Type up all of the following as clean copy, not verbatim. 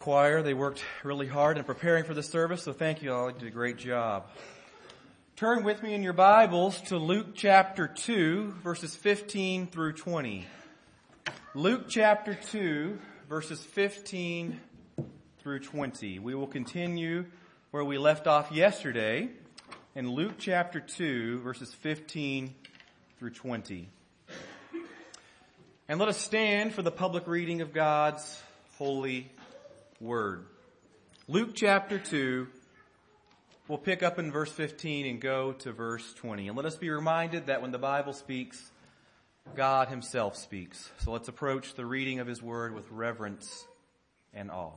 choir. They worked really hard in preparing for the service, so thank you all. You did a great job. Turn with me in your Bibles to Luke chapter 2, verses 15 through 20. Luke chapter 2, verses 15 through 20. We will continue where we left off yesterday in Luke chapter 2, verses 15 through 20. And let us stand for the public reading of God's holy word. Luke chapter 2, we'll pick up in verse 15 and go to verse 20. And let us be reminded that when the Bible speaks, God himself speaks. So let's approach the reading of his word with reverence and awe.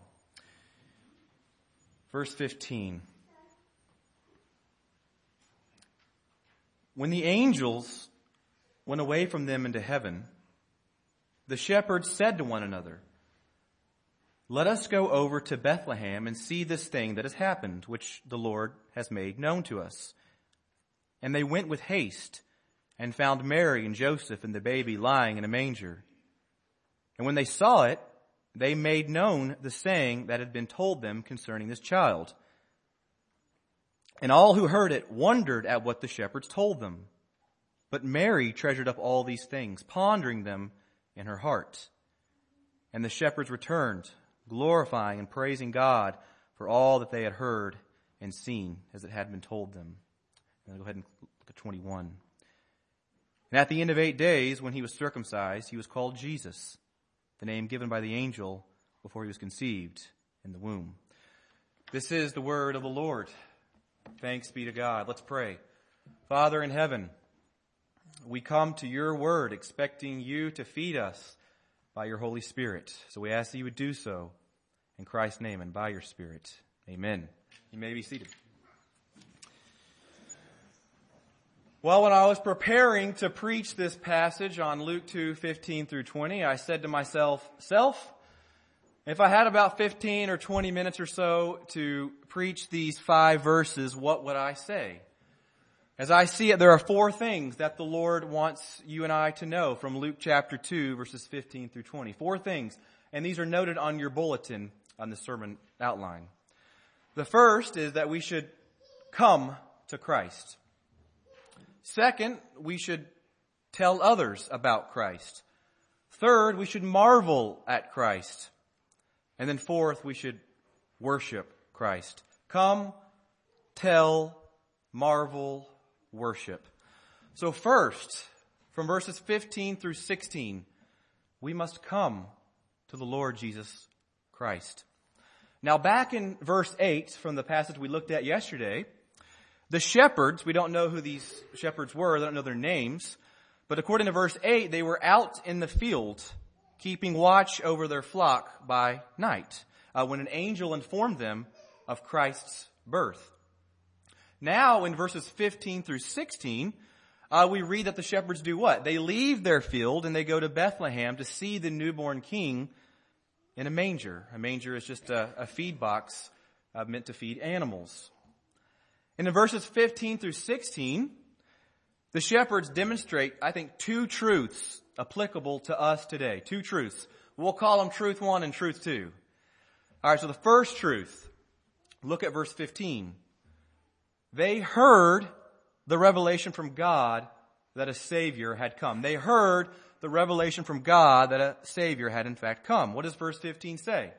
Verse 15. When the angels went away from them into heaven, the shepherds said to one another, "Let us go over to Bethlehem and see this thing that has happened, which the Lord has made known to us." And they went with haste and found Mary and Joseph and the baby lying in a manger. And when they saw it, they made known the saying that had been told them concerning this child. And all who heard it wondered at what the shepherds told them. But Mary treasured up all these things, pondering them in her heart. And the shepherds returned, glorifying and praising God for all that they had heard and seen as it had been told them. And I'll go ahead and look at 21. And at the end of 8 days, when he was circumcised, he was called Jesus, the name given by the angel before he was conceived in the womb. This is the word of the Lord. Thanks be to God. Let's pray. Father in heaven, we come to your word expecting you to feed us by your Holy Spirit. So we ask that you would do so in Christ's name and by your Spirit. Amen. You may be seated. Well, when I was preparing to preach this passage on Luke 2, 15 through 20, I said to myself, if I had about 15 or 20 minutes or so to preach these 5 verses, what would I say? As I see it, there are 4 things that the Lord wants you and I to know from Luke chapter 2, verses 15 through 20. 4 things, and these are noted on your bulletin on the sermon outline. The first is that we should come to Christ. Second, we should tell others about Christ. Third, we should marvel at Christ. And then fourth, we should worship Christ. Come, tell, marvel, worship. So first, from verses 15 through 16, we must come to the Lord Jesus Christ. Now back in verse 8 from the passage we looked at yesterday, the shepherds, we don't know who these shepherds were, I don't know their names, but according to verse 8, they were out in the field keeping watch over their flock by night when an angel informed them of Christ's birth. Now in verses 15 through 16, we read that the shepherds do what? They leave their field and they go to Bethlehem to see the newborn king in a manger. A manger is just a feed box meant to feed animals. And in verses 15 through 16, the shepherds demonstrate, I think, 2 truths applicable to us today. 2 truths. We'll call them truth 1 and truth 2. All right, so the first truth, look at verse 15. They heard the revelation from God that a Savior had come. They heard the revelation from God that a Savior had in fact come. What does verse 15 say?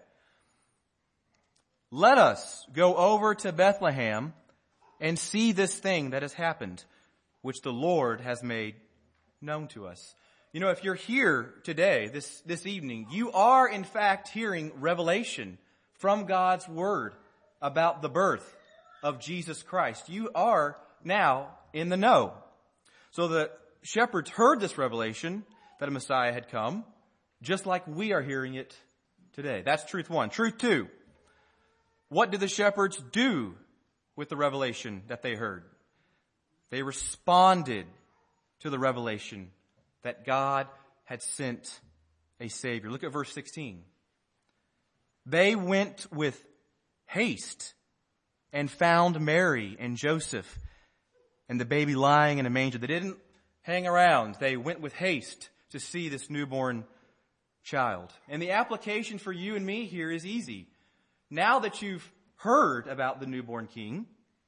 Let us go over to Bethlehem and see this thing that has happened, which the Lord has made known to us. You know, if you're here today, this evening, you are in fact hearing revelation from God's word about the birth of Jesus Christ. You are now in the know. So the shepherds heard this revelation that a Messiah had come, just like we are hearing it today. That's truth 1. Truth 2. What did the shepherds do with the revelation that they heard? They responded to the revelation that God had sent a Savior. Look at verse 16. They went with haste and found Mary and Joseph and the baby lying in a manger. They didn't hang around. They went with haste to see this newborn child. And the application for you and me here is easy. Now that you've heard about the newborn King,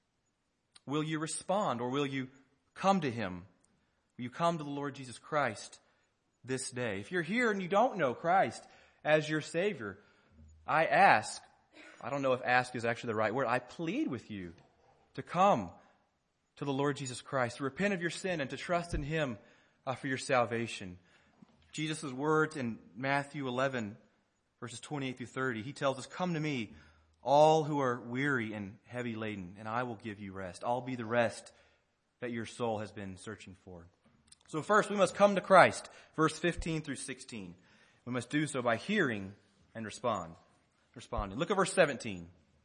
will you respond, or will you come to Him? Will you come to the Lord Jesus Christ this day? If you're here and you don't know Christ as your Savior, I don't know if ask is actually the right word, I plead with you to come to the Lord Jesus Christ, to repent of your sin and to trust in Him for your salvation. Jesus' words in Matthew 11, verses 28 through 30, He tells us, "Come to me, all who are weary and heavy laden, and I will give you rest. I'll be the rest that your soul has been searching for." So first, we must come to Christ, verse 15 through 16. We must do so by hearing and responding. Look at verse 17.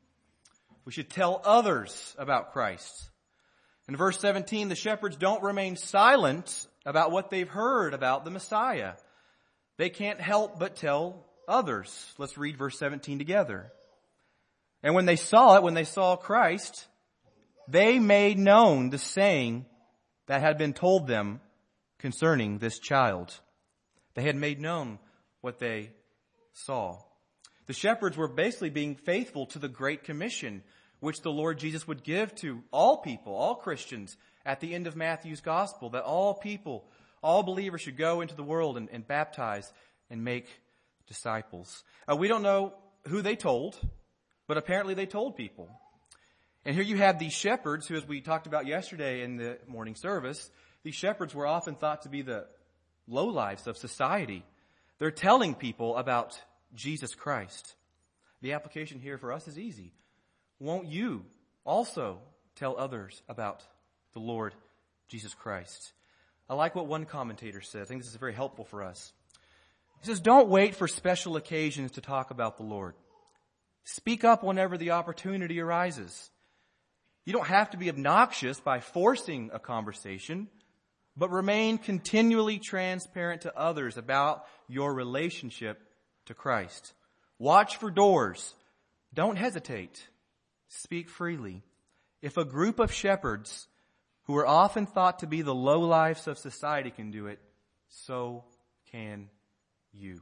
We should tell others about Christ. In verse 17, the shepherds don't remain silent about what they've heard about the Messiah. They can't help but tell others. Let's read verse 17 together. "And when they saw Christ, they made known the saying that had been told them concerning this child." They had made known what they saw. The shepherds were basically being faithful to the Great Commission, which the Lord Jesus would give to all people, all Christians, at the end of Matthew's Gospel, that all people, all believers should go into the world and baptize and make disciples. We don't know who they told, but apparently they told people. And here you have these shepherds who, as we talked about yesterday in the morning service, these shepherds were often thought to be the lowlifes of society. They're telling people about Jesus Christ. The application here for us is easy. Won't you also tell others about the Lord Jesus Christ? I like what one commentator said. I think this is very helpful for us. He says, "Don't wait for special occasions to talk about the Lord. Speak up whenever the opportunity arises. You don't have to be obnoxious by forcing a conversation, but remain continually transparent to others about your relationship to Christ. Watch for doors. Don't hesitate. Speak freely. If a group of shepherds who are often thought to be the lowlifes of society can do it, so can you."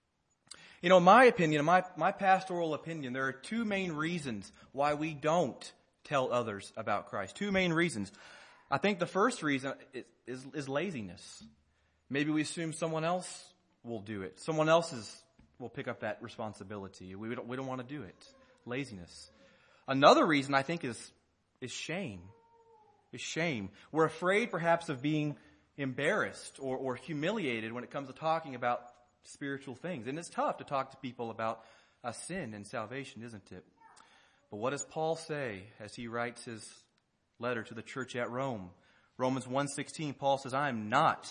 You know, in my opinion, my pastoral opinion, there are two main reasons why we don't tell others about Christ. Two main reasons. I think the first reason is laziness. Maybe we assume someone else will do it. Someone else will pick up that responsibility. We don't want to do it. Laziness. Another reason I think is shame. Is shame. We're afraid perhaps of being embarrassed or humiliated when it comes to talking about spiritual things. And it's tough to talk to people about sin and salvation, isn't it? But what does Paul say as he writes his letter to the church at Rome? Romans 1:16, Paul says, "I am not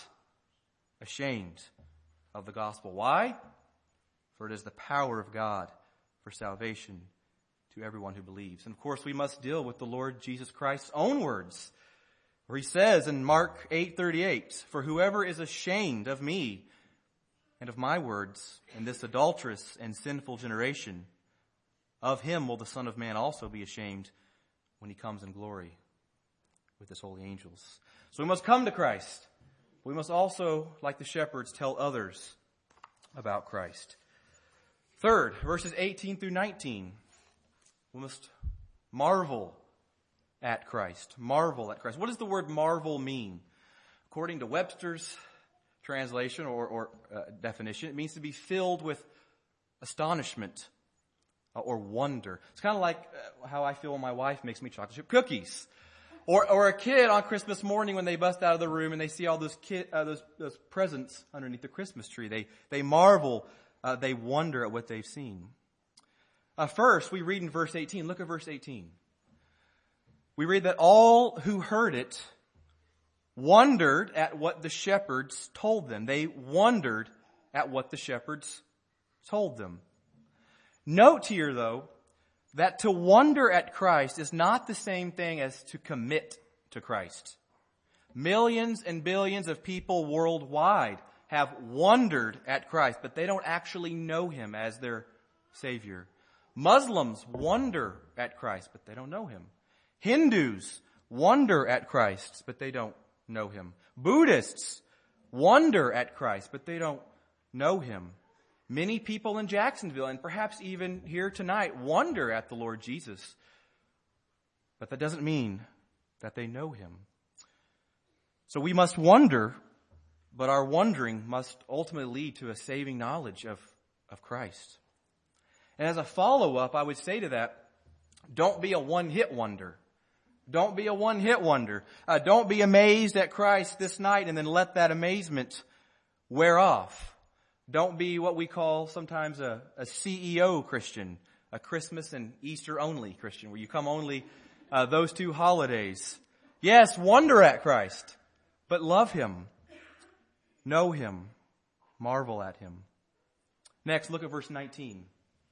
ashamed of the gospel." Why? For it is the power of God for salvation to everyone who believes. And of course, we must deal with the Lord Jesus Christ's own words, where he says in Mark 8:38, "For whoever is ashamed of me and of my words in this adulterous and sinful generation, of him will the Son of Man also be ashamed when he comes in glory with his holy angels." So we must come to Christ. We must also, like the shepherds, tell others about Christ. Third, verses 18 through 19. We must marvel at Christ. Marvel at Christ. What does the word marvel mean? According to Webster's translation or definition, it means to be filled with astonishment or wonder. It's kind of like how I feel when my wife makes me chocolate chip cookies. Or a kid on Christmas morning when they bust out of the room and they see all those presents underneath the Christmas tree. They marvel, they wonder at what they've seen. First, we read in verse 18. Look at verse 18. We read that all who heard it wondered at what the shepherds told them. They wondered at what the shepherds told them. Note here, though, that to wonder at Christ is not the same thing as to commit to Christ. Millions and billions of people worldwide have wondered at Christ, but they don't actually know Him as their Savior. Muslims wonder at Christ, but they don't know Him. Hindus wonder at Christ, but they don't know Him. Buddhists wonder at Christ, but they don't know Him. Many people in Jacksonville, and perhaps even here tonight, wonder at the Lord Jesus. But that doesn't mean that they know him. So we must wonder, but our wondering must ultimately lead to a saving knowledge of Christ. And as a follow-up, I would say to that, don't be a one-hit wonder. Don't be a one-hit wonder. Don't be amazed at Christ this night and then let that amazement wear off. Don't be what we call sometimes a CEO Christian, a Christmas and Easter only Christian, where you come only those two holidays. Yes, wonder at Christ, but love him, know him, marvel at him. Next, look at verse 19.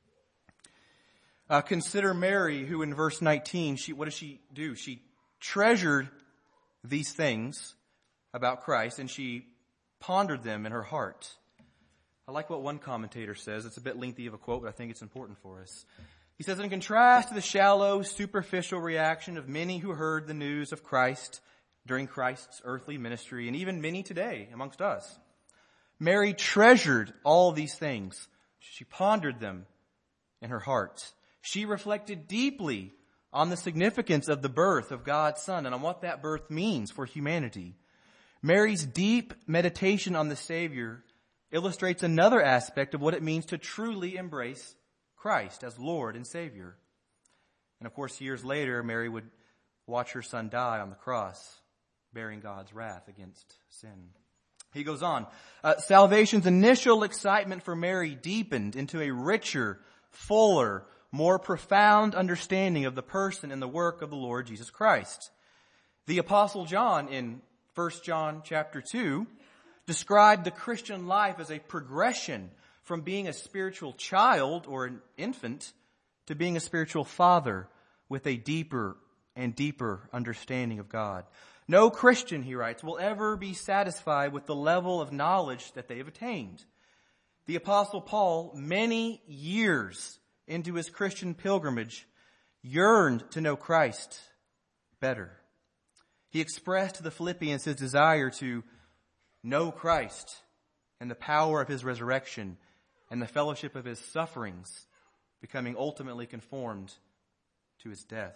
Consider Mary, who in verse 19, what does she do? She treasured these things about Christ, and she pondered them in her heart. I like what one commentator says. It's a bit lengthy of a quote, but I think it's important for us. He says, in contrast to the shallow, superficial reaction of many who heard the news of Christ during Christ's earthly ministry, and even many today amongst us, Mary treasured all these things. She pondered them in her heart. She reflected deeply on the significance of the birth of God's Son and on what that birth means for humanity. Mary's deep meditation on the Savior illustrates another aspect of what it means to truly embrace Christ as Lord and Savior. And of course, years later, Mary would watch her son die on the cross, bearing God's wrath against sin. He goes on, salvation's initial excitement for Mary deepened into a richer, fuller, more profound understanding of the person and the work of the Lord Jesus Christ. The Apostle John in 1 John chapter 2 described the Christian life as a progression from being a spiritual child or an infant to being a spiritual father with a deeper and deeper understanding of God. No Christian, he writes, will ever be satisfied with the level of knowledge that they have attained. The Apostle Paul, many years into his Christian pilgrimage, yearned to know Christ better. He expressed to the Philippians his desire to know Christ and the power of his resurrection and the fellowship of his sufferings, becoming ultimately conformed to his death.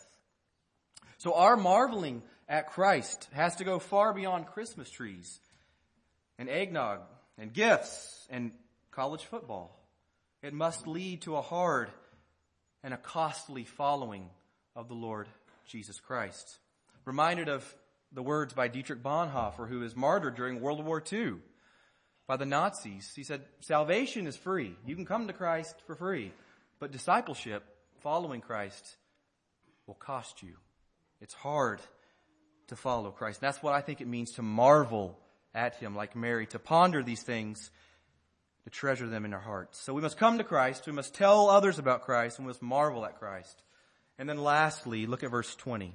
So our marveling at Christ has to go far beyond Christmas trees and eggnog and gifts and college football. It must lead to a hard and a costly following of the Lord Jesus Christ. Reminded of the words by Dietrich Bonhoeffer, who was martyred during World War II by the Nazis. He said, salvation is free. You can come to Christ for free. But discipleship, following Christ, will cost you. It's hard to follow Christ. That's what I think it means to marvel at him like Mary, to ponder these things, to treasure them in our hearts. So we must come to Christ, we must tell others about Christ, and we must marvel at Christ. And then lastly, look at verse 20.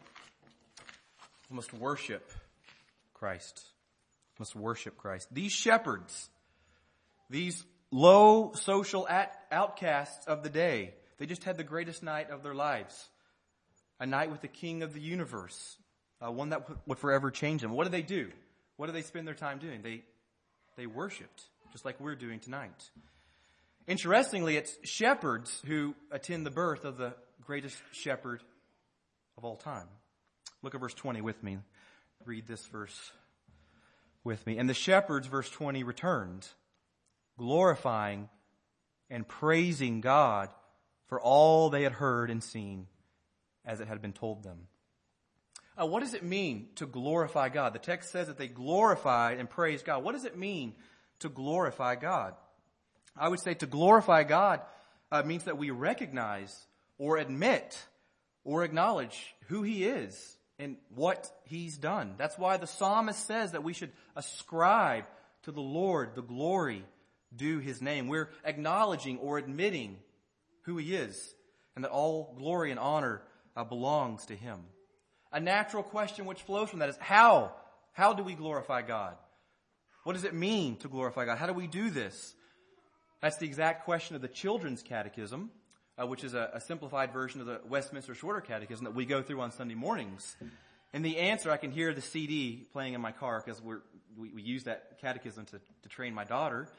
We must worship Christ. We must worship Christ. These shepherds, these low social outcasts of the day, they just had the greatest night of their lives. A night with the King of the universe, one that would forever change them. What do they do? What do they spend their time doing? They worshiped, just like we're doing tonight. Interestingly, it's shepherds who attend the birth of the greatest shepherd of all time. Look at verse 20 with me. Read this verse with me. And the shepherds, verse 20, returned, glorifying and praising God for all they had heard and seen as it had been told them. What does it mean to glorify God? The text says that they glorified and praised God. What does it mean to glorify God? I would say to glorify God means that we recognize or admit or acknowledge who he is and what he's done. That's why the psalmist says that we should ascribe to the Lord the glory due his name. We're acknowledging or admitting who he is and that all glory and honor belongs to him. A natural question which flows from that is how? How do we glorify God? What does it mean to glorify God? How do we do this? That's the exact question of the Children's Catechism, which is a simplified version of the Westminster Shorter Catechism that we go through on Sunday mornings. And the answer, I can hear the CD playing in my car because we use that catechism to train my daughter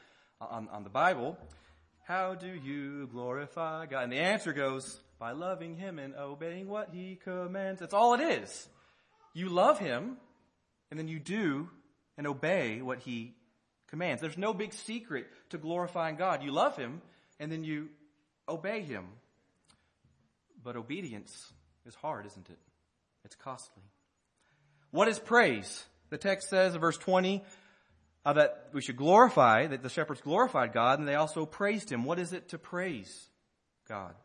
on the Bible, how do you glorify God? And the answer goes, by loving Him and obeying what He commands. That's all it is. You love Him, and then you do and obey what He commands. There's no big secret to glorifying God. You love Him, and then you obey Him. But obedience is hard, isn't it? It's costly. What is praise? The text says in verse 20 that we should glorify, that the shepherds glorified God, and they also praised Him. What is it to praise God?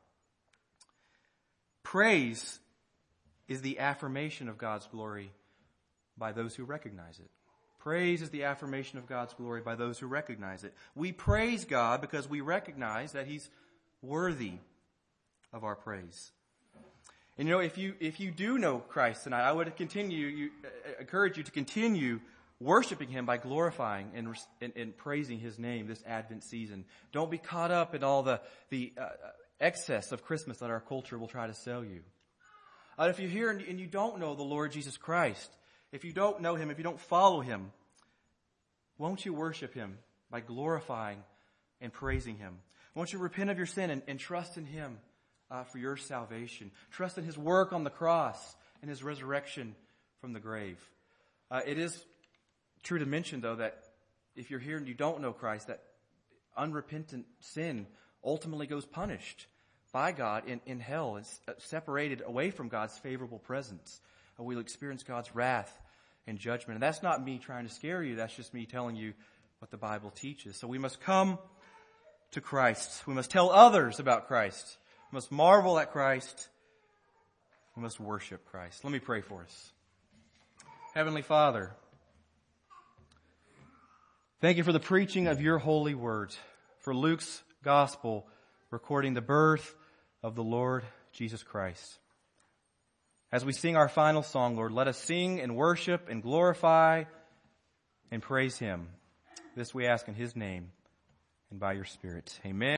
Praise is the affirmation of God's glory by those who recognize it. Praise is the affirmation of God's glory by those who recognize it. We praise God because we recognize that He's worthy of our praise. And if you do know Christ tonight, I would encourage you to continue worshiping Him by glorifying and praising His name this Advent season. Don't be caught up in all the excess of Christmas that our culture will try to sell you. If you're here and you don't know the Lord Jesus Christ, if you don't know Him, if you don't follow Him, won't you worship Him by glorifying and praising Him? Won't you repent of your sin and trust in Him for your salvation? Trust in His work on the cross and His resurrection from the grave. It is true to mention, though, that if you're here and you don't know Christ, that unrepentant sin ultimately goes punished by God in hell. It's separated away from God's favorable presence. We'll experience God's wrath and judgment. And that's not me trying to scare you. That's just me telling you what the Bible teaches. So we must come to Christ. We must tell others about Christ. We must marvel at Christ. We must worship Christ. Let me pray for us. Heavenly Father, thank you for the preaching of your holy word, for Luke's gospel recording the birth of the Lord Jesus Christ. As we sing our final song, Lord, let us sing and worship and glorify and praise Him. This we ask in His name and by your Spirit. Amen.